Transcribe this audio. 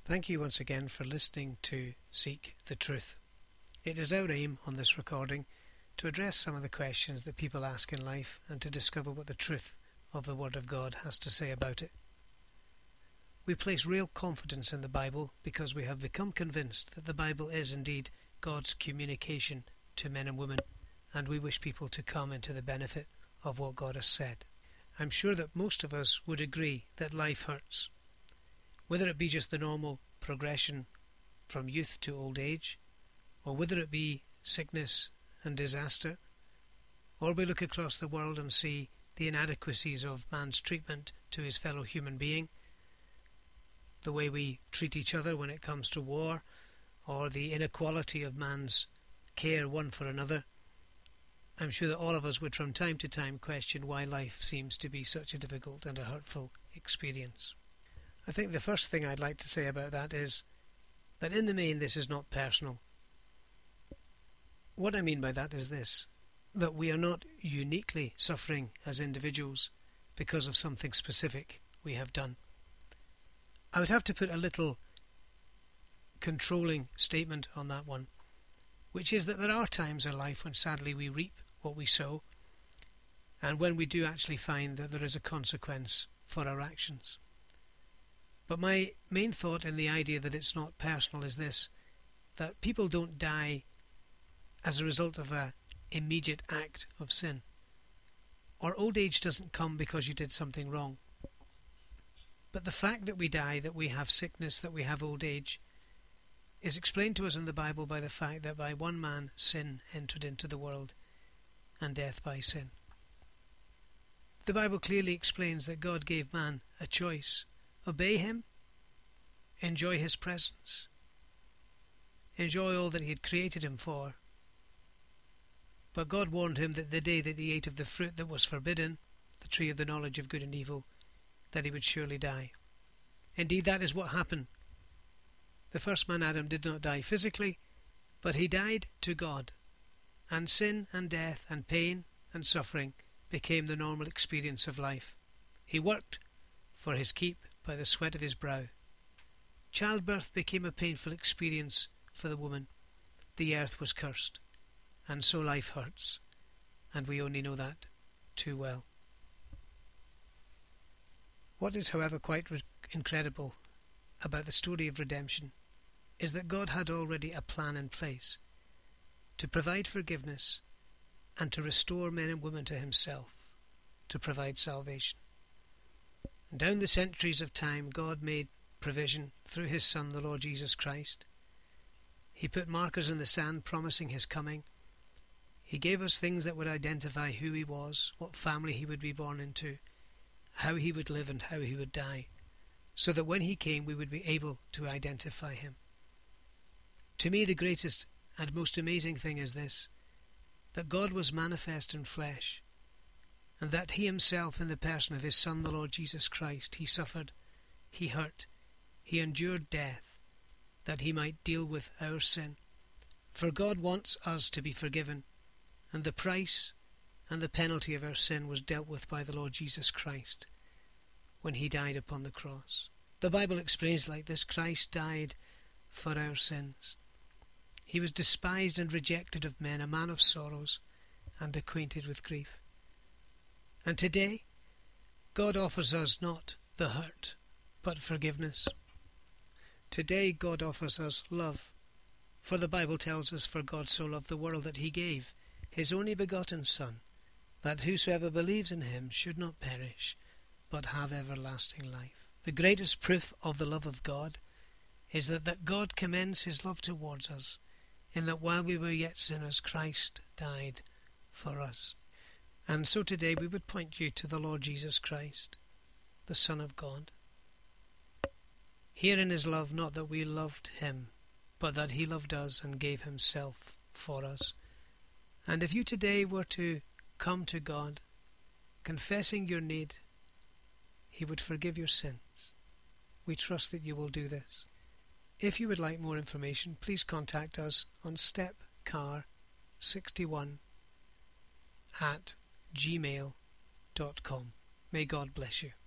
Thank you once again for listening to Seek the Truth. It is our aim on this recording to address some of the questions that people ask in life and to discover what the truth of the Word of God has to say about it. We place real confidence in the Bible because we have become convinced that the Bible is indeed God's communication to men and women, and we wish people to come into the benefit of what God has said. I'm sure that most of us would agree that life hurts. Whether it be just the normal progression from youth to old age, or whether it be sickness and disaster, or we look across the world and see the inadequacies of man's treatment to his fellow human being, the way we treat each other when it comes to war, or the inequality of man's care one for another, I'm sure that all of us would from time to time question why life seems to be such a difficult and a hurtful experience. I think the first thing I'd like to say about that is that in the main this is not personal. What I mean by that is this, that we are not uniquely suffering as individuals because of something specific we have done. I would have to put a little controlling statement on that one, which is that there are times in life when sadly we reap what we sow, and when we do actually find that there is a consequence for our actions. But my main thought in the idea that it's not personal is this, that people don't die as a result of an immediate act of sin. Or old age doesn't come because you did something wrong. But the fact that we die, that we have sickness, that we have old age, is explained to us in the Bible by the fact that by one man sin entered into the world, and death by sin. The Bible clearly explains that God gave man a choice. Obey him, enjoy his presence, enjoy all that he had created him for. But God warned him that the day that he ate of the fruit that was forbidden, the tree of the knowledge of good and evil, that he would surely die. Indeed, that is what happened. The first man Adam did not die physically, but he died to God, and sin and death and pain and suffering became the normal experience of life. He worked for his keep by the sweat of his brow. Childbirth became a painful experience for the woman. The earth was cursed, and so life hurts, and we only know that too well. What is, however, quite incredible about the story of redemption is that God had already a plan in place to provide forgiveness and to restore men and women to himself, to provide salvation. And down the centuries of time, God made provision through his Son, the Lord Jesus Christ. He put markers in the sand promising his coming. He gave us things that would identify who he was, what family he would be born into, how he would live and how he would die, so that when he came we would be able to identify him. To me, the greatest and most amazing thing is this, that God was manifest in flesh, and that he himself, in the person of his Son, the Lord Jesus Christ, he suffered, he hurt, he endured death, that he might deal with our sin. For God wants us to be forgiven, and the price and the penalty of our sin was dealt with by the Lord Jesus Christ when he died upon the cross. The Bible explains like this: Christ died for our sins. He was despised and rejected of men, a man of sorrows and acquainted with grief. And today, God offers us not the hurt, but forgiveness. Today, God offers us love. For the Bible tells us, for God so loved the world that he gave his only begotten Son, that whosoever believes in him should not perish, but have everlasting life. The greatest proof of the love of God is that God commends his love towards us, in that while we were yet sinners, Christ died for us. And so today we would point you to the Lord Jesus Christ, the Son of God. Herein is love, not that we loved him, but that he loved us and gave himself for us. And if you today were to come to God, confessing your need, he would forgive your sins. We trust that you will do this. If you would like more information, please contact us on stepcar61@gmail.com. May God bless you.